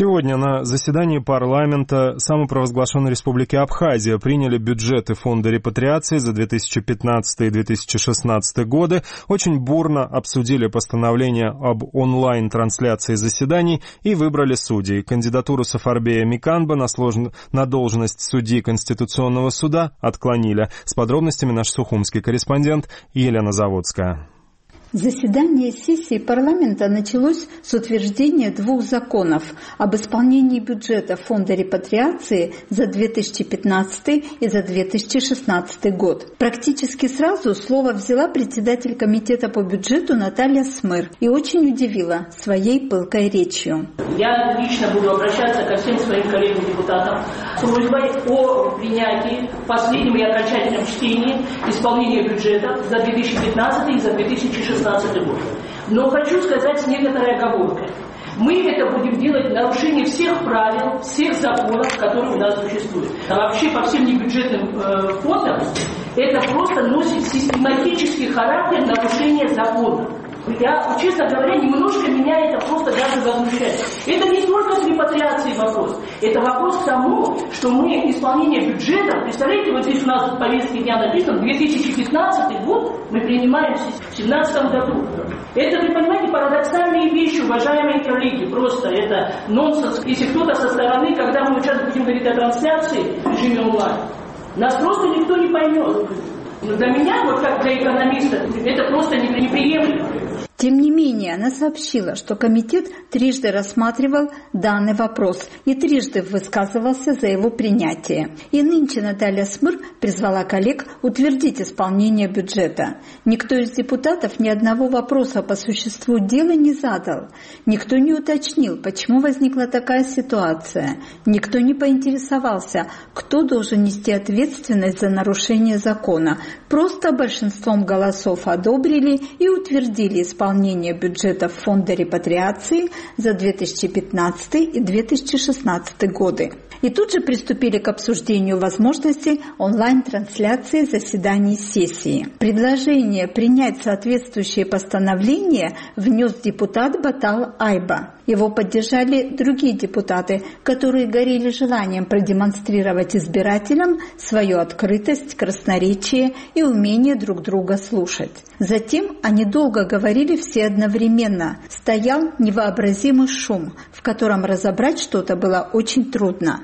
Сегодня на заседании парламента самопровозглашенной Республики Абхазия приняли бюджеты Фонда репатриации за 2015 и 2016 годы, очень бурно обсудили постановление об онлайн-трансляции заседаний и выбрали судей. Кандидатуру Сафарбея Миканба на должность судьи Конституционного суда отклонили. С подробностями наш сухумский корреспондент Елена Заводская. Заседание сессии парламента началось с утверждения двух законов об исполнении бюджета Фонда репатриации за 2015 и за 2016 год. Практически сразу слово взяла председатель комитета по бюджету Наталья Смыр и очень удивила своей пылкой речью. Я лично буду обращаться ко всем своим коллегам-депутатам с просьбой о принятии в последнем и окончательном чтении исполнения бюджета за 2015 и за 2016 год. Но хочу сказать с некоторой оговоркой. Мы это будем делать в нарушении всех правил, всех законов, которые у нас существуют. А вообще по всем небюджетным фондам это просто носит систематический характер нарушения законов. Я, честно говоря, немножко меня это просто даже возмущает. Это не только с репатриацией вопрос. Это вопрос к тому, что мы исполнение бюджета, представляете, вот здесь у нас в повестке дня написано, 2015 год мы принимаем в 2017 году. Это, вы понимаете, парадоксальные вещи, уважаемые коллеги, просто это нонсенс. Если кто-то со стороны, когда мы сейчас будем говорить о трансляции в режиме онлайн, нас просто никто не поймет. Но для меня, вот как для экономиста, это просто неприемлемо. Тем не менее, она сообщила, что комитет трижды рассматривал данный вопрос и трижды высказывался за его принятие. И нынче Наталья Смыр призвала коллег утвердить исполнение бюджета. Никто из депутатов ни одного вопроса по существу дела не задал. Никто не уточнил, почему возникла такая ситуация. Никто не поинтересовался, кто должен нести ответственность за нарушение закона. Просто большинством голосов одобрили и утвердили исполнение бюджета Фонда репатриации за 2015 и 2016 годы. И тут же приступили к обсуждению возможности онлайн-трансляции заседаний сессии. Предложение принять соответствующее постановление внес депутат Батал Айба. Его поддержали другие депутаты, которые горели желанием продемонстрировать избирателям свою открытость, красноречие и умение друг друга слушать. Затем они долго говорили все одновременно. Стоял невообразимый шум, в котором разобрать что-то было очень трудно.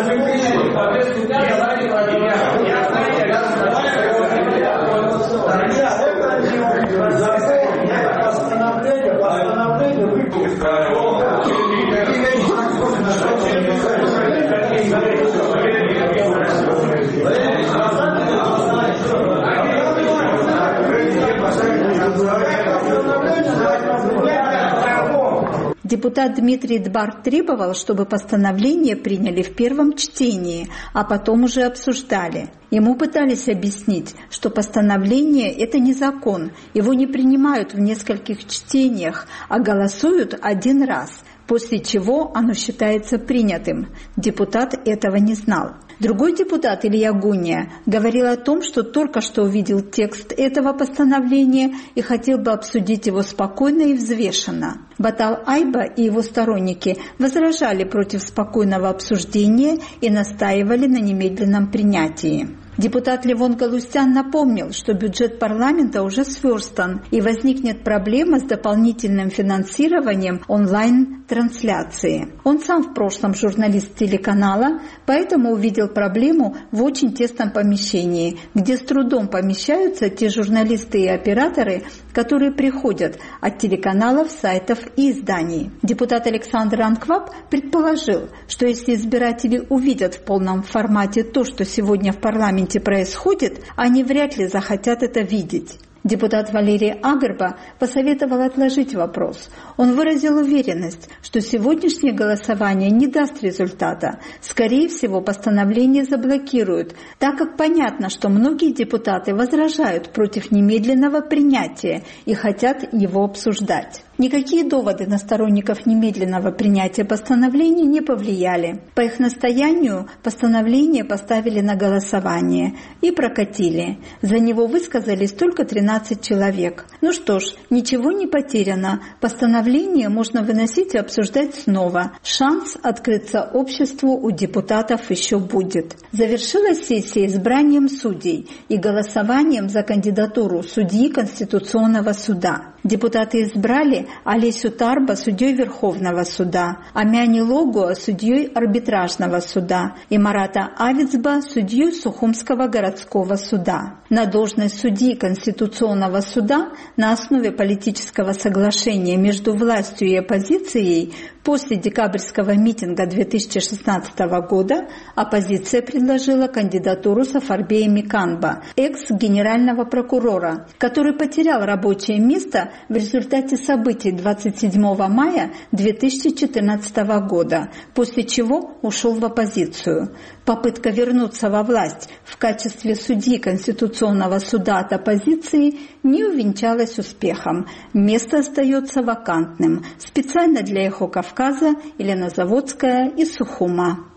Депутат Дмитрий Дбар требовал, чтобы постановление приняли в первом чтении, а потом уже обсуждали. Ему пытались объяснить, что постановление – это не закон, его не принимают в нескольких чтениях, а голосуют один раз, после чего оно считается принятым. Депутат этого не знал. Другой депутат, Илья Гуния, говорил о том, что только что увидел текст этого постановления и хотел бы обсудить его спокойно и взвешенно. Батал Айба и его сторонники возражали против спокойного обсуждения и настаивали на немедленном принятии. Депутат Левон Галустян напомнил, что бюджет парламента уже сверстан и возникнет проблема с дополнительным финансированием онлайн-трансляции. Он сам в прошлом журналист телеканала, поэтому увидел проблему в очень тесном помещении, где с трудом помещаются те журналисты и операторы, которые приходят от телеканалов, сайтов и изданий. Депутат Александр Анкваб предположил, что если избиратели увидят в полном формате то, что сегодня в парламенте происходит, они вряд ли захотят это видеть. Депутат Валерий Агрба посоветовал отложить вопрос. Он выразил уверенность, что сегодняшнее голосование не даст результата. Скорее всего, постановление заблокируют, так как понятно, что многие депутаты возражают против немедленного принятия и хотят его обсуждать. Никакие доводы на сторонников немедленного принятия постановления не повлияли. По их настоянию постановление поставили на голосование и прокатили. За него высказались только 13 человек. Ну что ж, ничего не потеряно. Постановление можно выносить и обсуждать снова. Шанс открыться обществу у депутатов еще будет. Завершилась сессия избранием судей и голосованием за кандидатуру судьи Конституционного суда. Депутаты избрали Олесю Тарба судьей Верховного суда, Амяни Логуа судьей Арбитражного суда и Марата Авицба судьей Сухумского городского суда. На должность судьи Конституционного суда на основе политического соглашения между властью и оппозицией после декабрьского митинга 2016 года оппозиция предложила кандидатуру Сафарбея Миканба, экс-генерального прокурора, который потерял рабочее место в результате событий 27 мая 2014 года, после чего ушел в оппозицию. Попытка вернуться во власть в качестве судьи Конституционного суда от оппозиции не увенчалась успехом. Место остается вакантным. Специально для «Эхо Кавказа» Елена Заводская из Сухума.